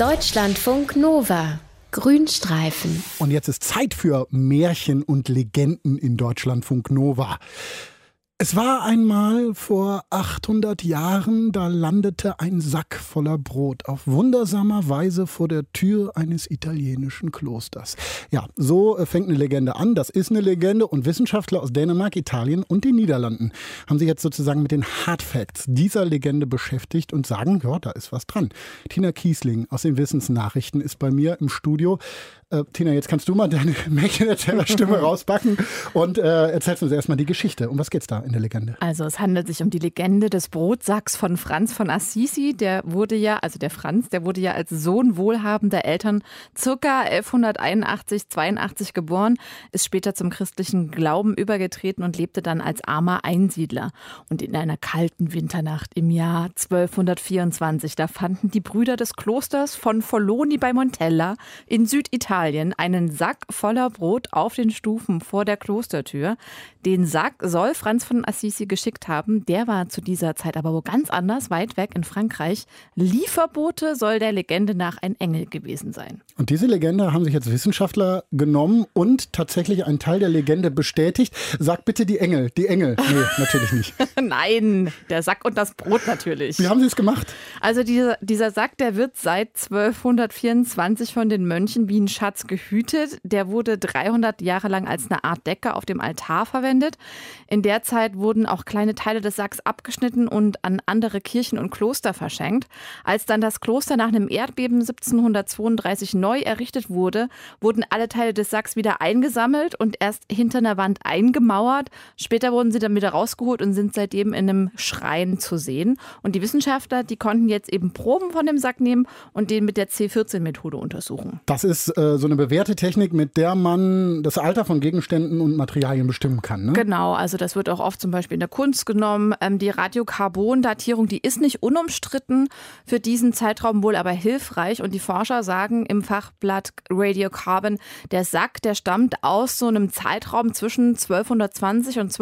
Deutschlandfunk Nova. Grünstreifen. Und jetzt ist Zeit für Märchen und Legenden in Deutschlandfunk Nova. Es war einmal vor 800 Jahren, da landete ein Sack voller Brot auf wundersamer Weise vor der Tür eines italienischen Klosters. Ja, so fängt eine Legende an. Das ist eine Legende und Wissenschaftler aus Dänemark, Italien und den Niederlanden haben sich jetzt sozusagen mit den Hard Facts dieser Legende beschäftigt und sagen, ja, da ist was dran. Tina Kiesling aus den Wissensnachrichten ist bei mir im Studio. Tina, jetzt kannst du mal deine Märchenerzählerstimme rauspacken und erzählst uns erstmal die Geschichte. Um was geht's da in der Legende? Also es handelt sich um die Legende des Brotsacks von Franz von Assisi. Der wurde ja als Sohn wohlhabender Eltern ca. 1181/82 geboren, ist später zum christlichen Glauben übergetreten und lebte dann als armer Einsiedler. Und in einer kalten Winternacht im Jahr 1224, da fanden die Brüder des Klosters von Forloni bei Montella in Süditalien einen Sack voller Brot auf den Stufen vor der Klostertür. Den Sack soll Franz von Assisi geschickt haben. Der war zu dieser Zeit aber wo ganz anders, weit weg in Frankreich. Lieferbote soll der Legende nach ein Engel gewesen sein. Und diese Legende haben sich jetzt Wissenschaftler genommen und tatsächlich einen Teil der Legende bestätigt. Sag bitte die Engel. Die Engel. Nee, natürlich nicht. Nein, der Sack und das Brot natürlich. Wie haben sie es gemacht? Also dieser Sack, der wird seit 1224 von den Mönchen wie ein Schatz gehütet. Der wurde 300 Jahre lang als eine Art Decke auf dem Altar verwendet. In der Zeit wurden auch kleine Teile des Sacks abgeschnitten und an andere Kirchen und Kloster verschenkt. Als dann das Kloster nach einem Erdbeben 1732 neu errichtet wurde, wurden alle Teile des Sacks wieder eingesammelt und erst hinter einer Wand eingemauert. Später wurden sie dann wieder rausgeholt und sind seitdem in einem Schrein zu sehen. Und die Wissenschaftler, die konnten jetzt eben Proben von dem Sack nehmen und den mit der C14-Methode untersuchen. Das ist so eine bewährte Technik, mit der man das Alter von Gegenständen und Materialien bestimmen kann, ne? Genau, also das wird auch oft zum Beispiel in der Kunst genommen. Die Radiokarbon-Datierung, die ist nicht unumstritten, für diesen Zeitraum wohl aber hilfreich. Und die Forscher sagen im Fachblatt Radiocarbon, der Sack, der stammt aus so einem Zeitraum zwischen 1220 und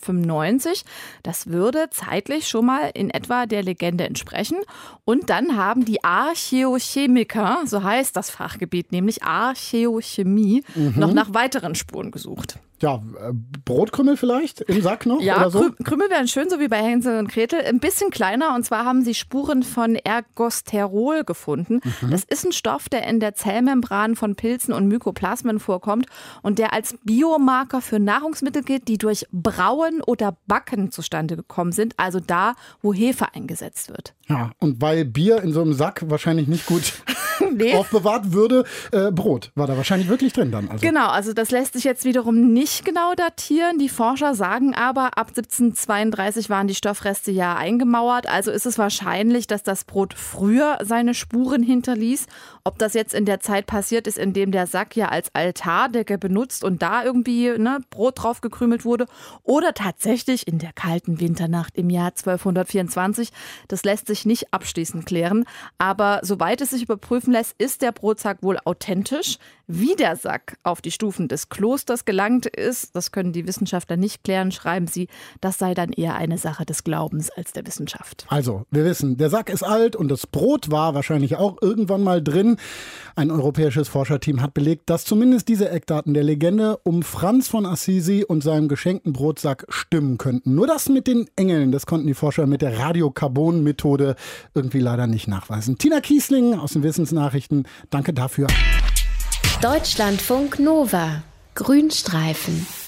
1295. Das würde zeitlich schon mal in etwa der Legende entsprechen. Und dann haben die Archäochemiker, so heißt das Fachgebiet, nämlich Archäochemie, noch nach weiteren Spuren gesucht. Ja, Brotkrümel vielleicht im Sack noch? Ja, oder so? Krümel wären schön, so wie bei Hänsel und Gretel. Ein bisschen kleiner, und zwar haben sie Spuren von Ergosterol gefunden. Das ist ein Stoff, der in der Zellmembran von Pilzen und Mykoplasmen vorkommt und der als Biomarker für Nahrungsmittel gilt, die durch Brauen oder Backen zustande gekommen sind, also da, wo Hefe eingesetzt wird. Ja, und weil Bier in so einem Sack wahrscheinlich nicht gut aufbewahrt würde, Brot war da wahrscheinlich wirklich drin dann. Also. Genau, also das lässt sich jetzt wiederum nicht genau datieren. Die Forscher sagen aber, ab 1732 waren die Stoffreste ja eingemauert. Also ist es wahrscheinlich, dass das Brot früher seine Spuren hinterließ. Ob das jetzt in der Zeit passiert ist, in dem der Sack ja als Altardecke benutzt und da irgendwie Brot drauf gekrümelt wurde, oder tatsächlich in der kalten Winternacht im Jahr 1224, das lässt sich nicht abschließend klären. Aber soweit es sich überprüfen lässt, ist der Brotsack wohl authentisch. Wie der Sack auf die Stufen des Klosters gelangt ist, das können die Wissenschaftler nicht klären, schreiben sie. Das sei dann eher eine Sache des Glaubens als der Wissenschaft. Also, wir wissen, der Sack ist alt und das Brot war wahrscheinlich auch irgendwann mal drin. Ein europäisches Forscherteam hat belegt, dass zumindest diese Eckdaten der Legende um Franz von Assisi und seinem geschenkten Brotsack stimmen könnten. Nur das mit den Engeln, das konnten die Forscher mit der Radiokarbon-Methode irgendwie leider nicht nachweisen. Tina Kiesling aus den Wissensnachrichten, danke dafür. Deutschlandfunk Nova. Grünstreifen.